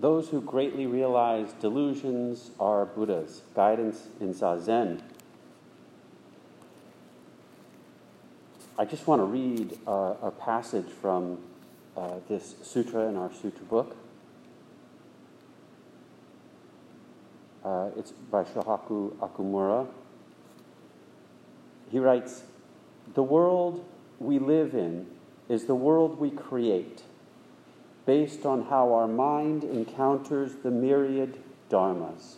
Those who greatly realize delusions are Buddhas. Guidance in Zazen. I just want to read a passage from this sutra in our sutra book. It's by Shohaku Okumura. He writes, "The world we live in is the world we create, based on how our mind encounters the myriad dharmas.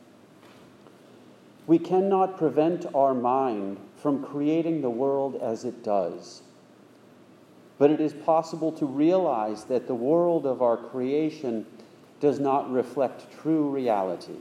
We cannot prevent our mind from creating the world as it does, but it is possible to realize that the world of our creation does not reflect true reality.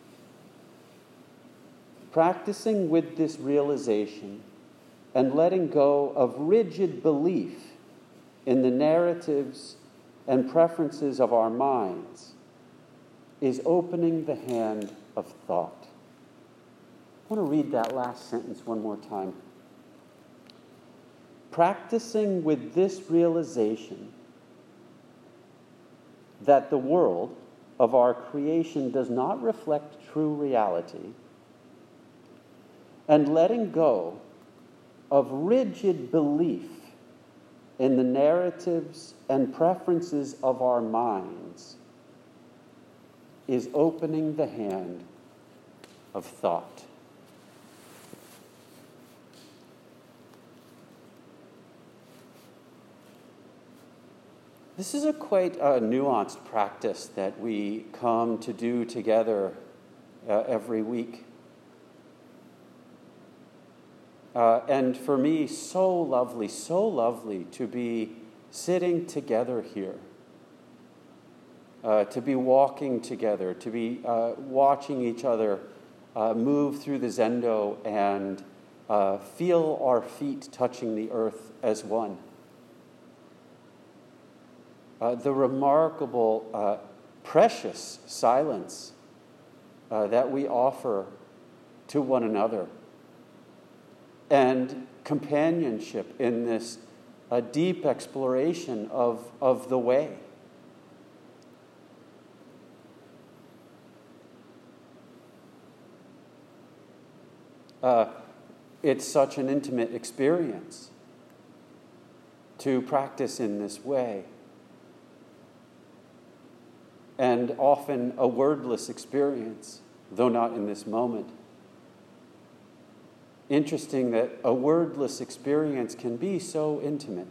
Practicing with this realization and letting go of rigid belief in the narratives and preferences of our minds is opening the hand of thought." I want to read that last sentence one more time. Practicing with this realization that the world of our creation does not reflect true reality, and letting go of rigid belief in the narratives and preferences of our minds is opening the hand of thought. This is a quite nuanced practice that we come to do together every week. And for me, so lovely to be sitting together here, to be walking together, to be watching each other move through the zendo and feel our feet touching the earth as one. The remarkable, precious silence that we offer to one another, and companionship in this deep exploration of the way. It's such an intimate experience to practice in this way, and often a wordless experience, though not in this moment. Interesting that a wordless experience can be so intimate.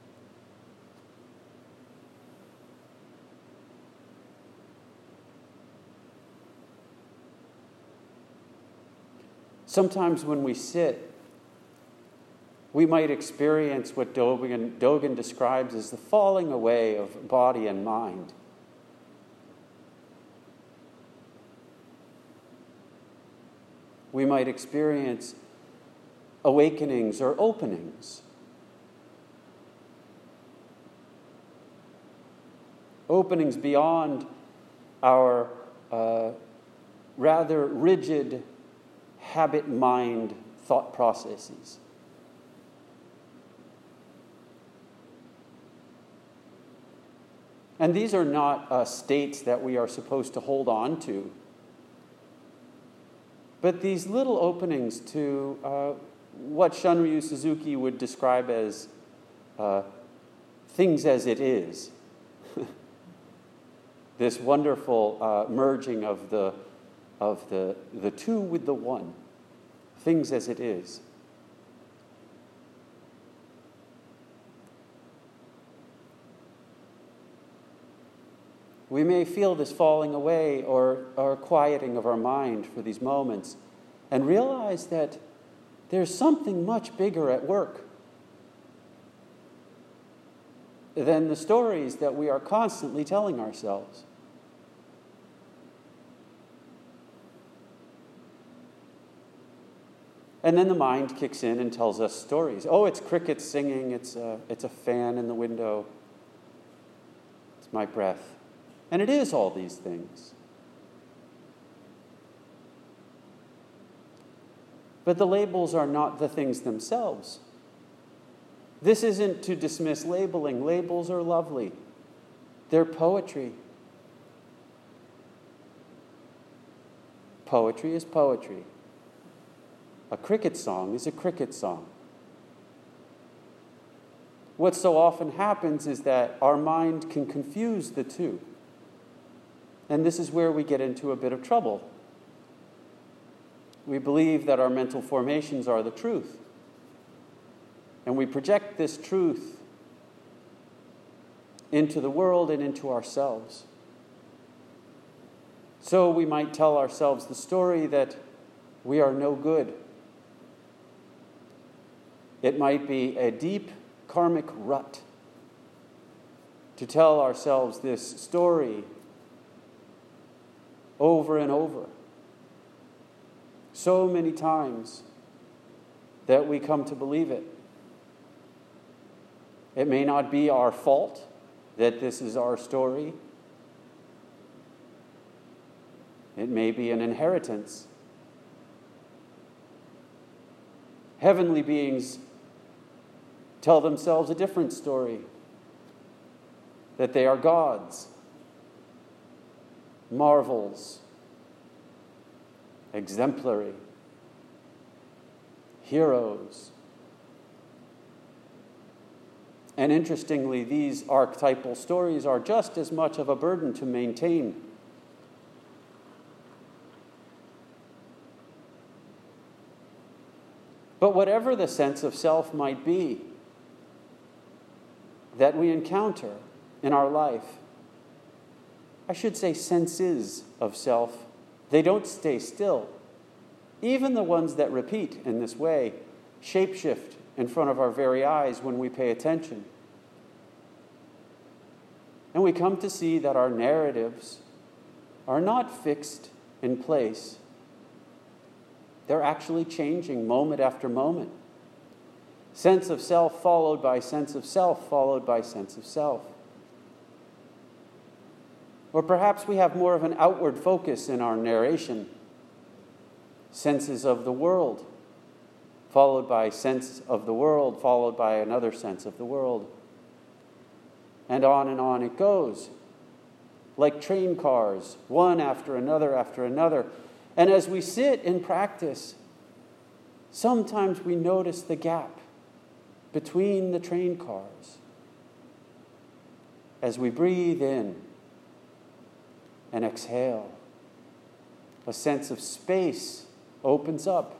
Sometimes when we sit, we might experience what Dogen describes as the falling away of body and mind. We might experience awakenings or openings. Openings beyond our rather rigid habit-mind thought processes. And these are not states that we are supposed to hold on to, but these little openings to what Shunryu Suzuki would describe as things as it is. This wonderful merging of the two with the one. Things as it is. We may feel this falling away or quieting of our mind for these moments and realize that there's something much bigger at work than the stories that we are constantly telling ourselves. And then the mind kicks in and tells us stories. Oh, it's crickets singing, it's a fan in the window, it's my breath. And it is all these things. But the labels are not the things themselves. This isn't to dismiss labeling. Labels are lovely. They're poetry. Poetry is poetry. A cricket song is a cricket song. What so often happens is that our mind can confuse the two. And this is where we get into a bit of trouble. We believe that our mental formations are the truth. And we project this truth into the world and into ourselves. So we might tell ourselves the story that we are no good. It might be a deep karmic rut to tell ourselves this story over and over, so many times that we come to believe it. It may not be our fault that this is our story. It may be an inheritance. Heavenly beings tell themselves a different story, that they are gods, marvels, exemplary, heroes. And interestingly, these archetypal stories are just as much of a burden to maintain. But whatever the sense of self might be that we encounter in our life, I should say senses of self, they don't stay still. Even the ones that repeat in this way shapeshift in front of our very eyes when we pay attention. And we come to see that our narratives are not fixed in place. They're actually changing moment after moment. Sense of self followed by sense of self followed by sense of self. Or perhaps we have more of an outward focus in our narration. Senses of the world, followed by sense of the world, followed by another sense of the world. And on it goes, like train cars, one after another after another. And as we sit in practice, sometimes we notice the gap between the train cars. As we breathe in and exhale, a sense of space opens up.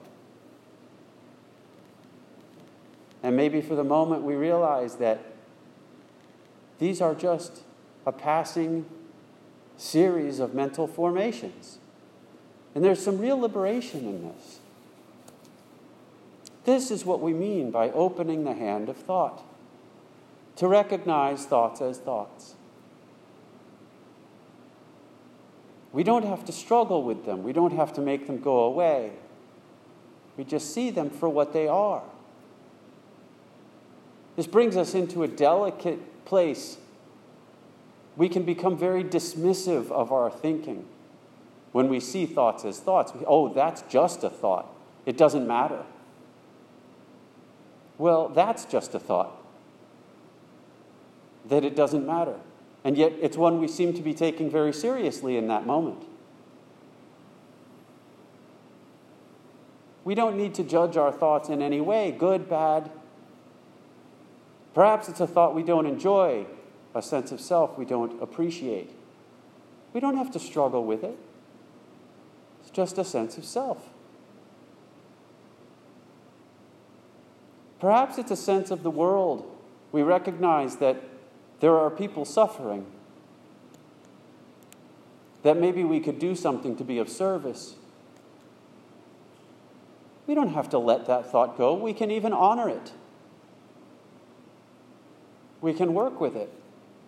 And maybe for the moment we realize that these are just a passing series of mental formations. And there's some real liberation in this. This is what we mean by opening the hand of thought, to recognize thoughts as thoughts. We don't have to struggle with them. We don't have to make them go away. We just see them for what they are. This brings us into a delicate place. We can become very dismissive of our thinking when we see thoughts as thoughts. Oh, that's just a thought. It doesn't matter. Well, that's just a thought. That it doesn't matter. And yet it's one we seem to be taking very seriously in that moment. We don't need to judge our thoughts in any way, good, bad. Perhaps it's a thought we don't enjoy, a sense of self we don't appreciate. We don't have to struggle with it. It's just a sense of self. Perhaps it's a sense of the world. We recognize that there are people suffering, that maybe we could do something to be of service. We don't have to let that thought go. We can even honor it. We can work with it.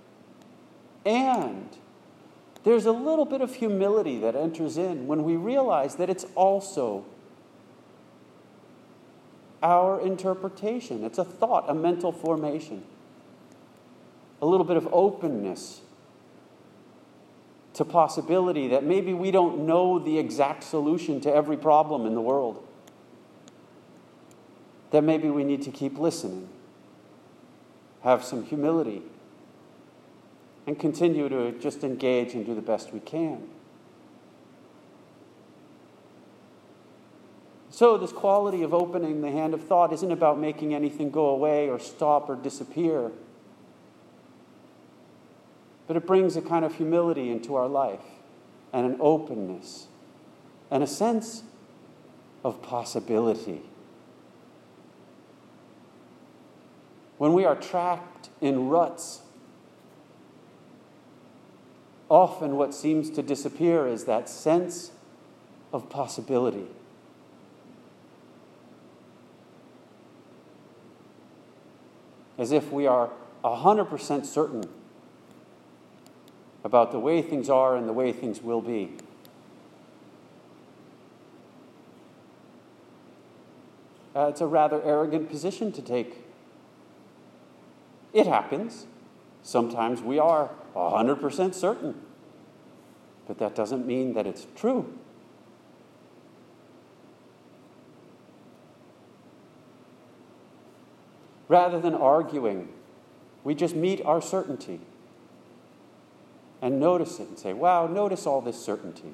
And there's a little bit of humility that enters in when we realize that it's also our interpretation. It's a thought, a mental formation. A little bit of openness to possibility that maybe we don't know the exact solution to every problem in the world. That maybe we need to keep listening, have some humility, and continue to just engage and do the best we can. So this quality of opening the hand of thought isn't about making anything go away or stop or disappear, but it brings a kind of humility into our life and an openness and a sense of possibility. When we are trapped in ruts, often what seems to disappear is that sense of possibility. As if we are 100% certain about the way things are and the way things will be. It's a rather arrogant position to take. It happens. Sometimes we are 100% certain. But that doesn't mean that it's true. Rather than arguing, we just meet our certainty and notice it and say, wow, notice all this certainty.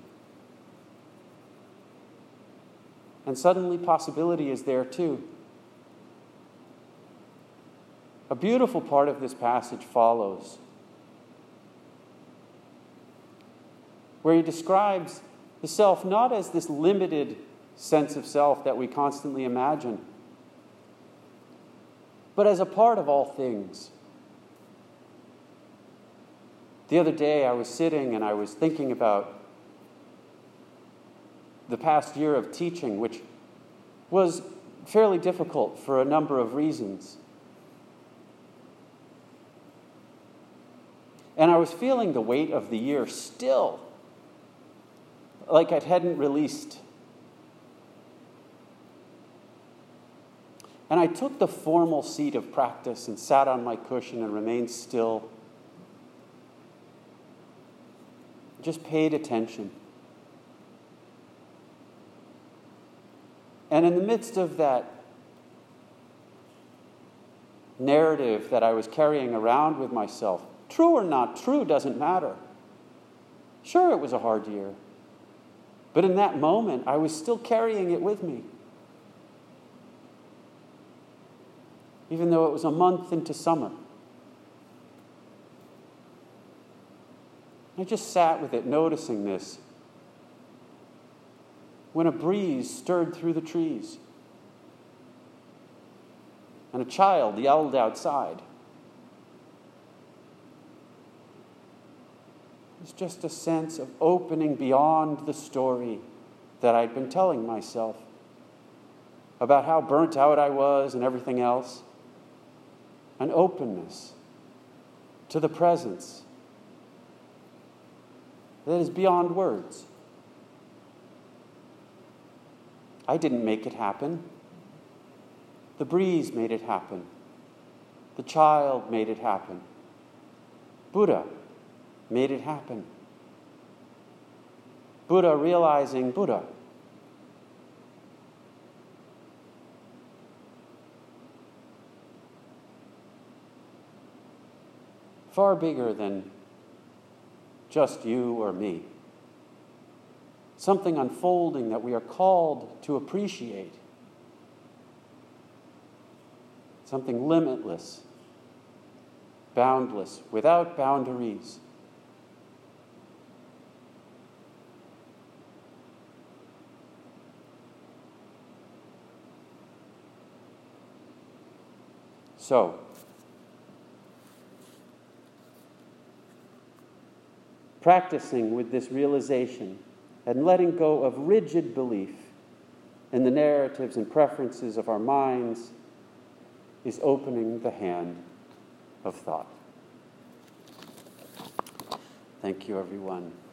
And suddenly possibility is there too. A beautiful part of this passage follows, where he describes the self not as this limited sense of self that we constantly imagine, but as a part of all things. The other day I was sitting and I was thinking about the past year of teaching, which was fairly difficult for a number of reasons. And I was feeling the weight of the year still, like it hadn't released. And I took the formal seat of practice and sat on my cushion and remained still. Just paid attention. And in the midst of that narrative that I was carrying around with myself, true or not true doesn't matter. Sure, it was a hard year. But in that moment, I was still carrying it with me. Even though it was a month into summer. I just sat with it, noticing this, when a breeze stirred through the trees and a child yelled outside. It's just a sense of opening beyond the story that I'd been telling myself about how burnt out I was and everything else. An openness to the presence that is beyond words. I didn't make it happen. The breeze made it happen. The child made it happen. Buddha made it happen. Buddha realizing Buddha. Far bigger than just you or me. Something unfolding that we are called to appreciate. Something limitless, boundless, without boundaries. So, practicing with this realization and letting go of rigid belief in the narratives and preferences of our minds is opening the hand of thought. Thank you, everyone.